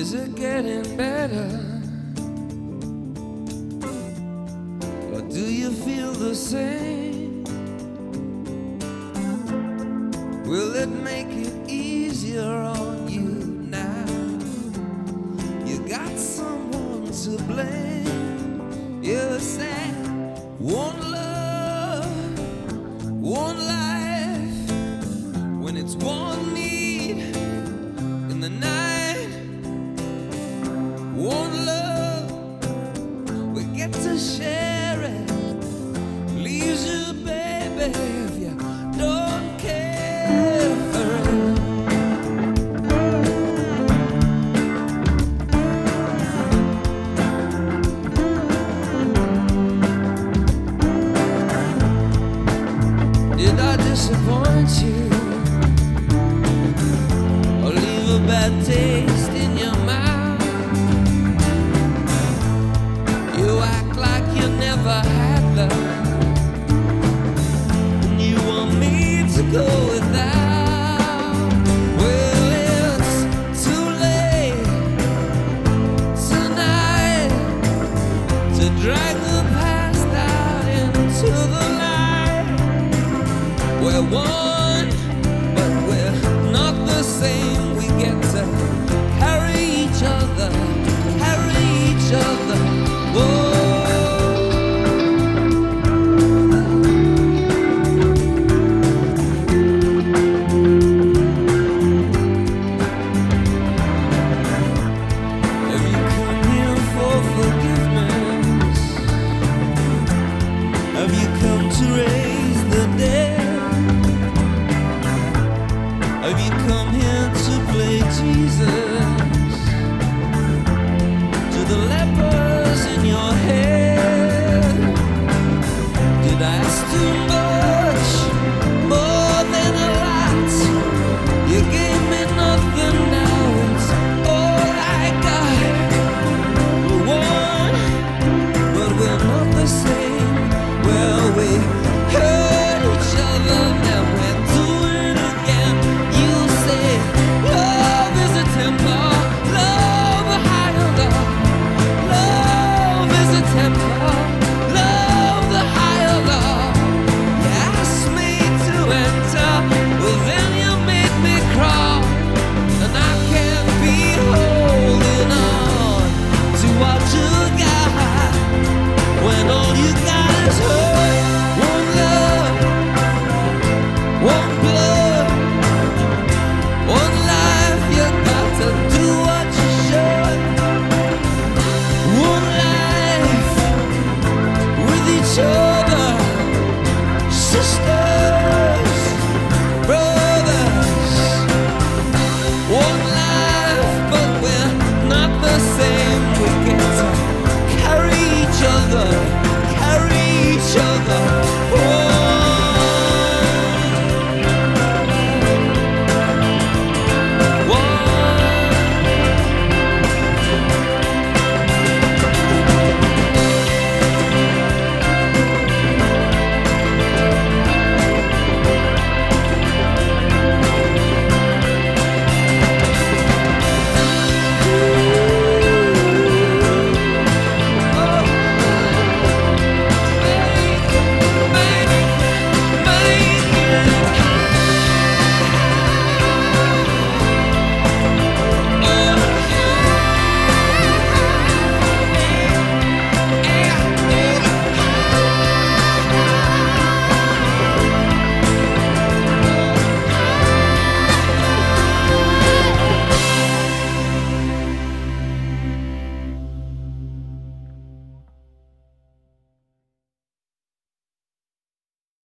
Is it getting better? Or do you feel the same? Will it make it easier on you now? You got someone to blame. You said one love, one life. When it's one need in the night, one love, we get to share it. Leaves you, baby, if you don't care for it. Did I disappoint you? Or leave a bad taste in your mouth? You act like you never had love, and you want me to go without. Well, it's too late tonight to drag the past out into the light. We're one, but we're not the same. We get to carry each other, carry each other. Whoa. Have you come here for forgiveness? Have you come to raise the dead? Have you come here to play Jesus to the lepers in your head? Did I ask too much, more than a lot? You gave me nothing, now it's all I got. We're one, but we're not the same. Well, we hurt each other, now we're doing it again. You say love is a temper, love a higher love. Love is a temper, love the higher love. You asked me to enter, well then you made me crawl, and I can't be holding on to what you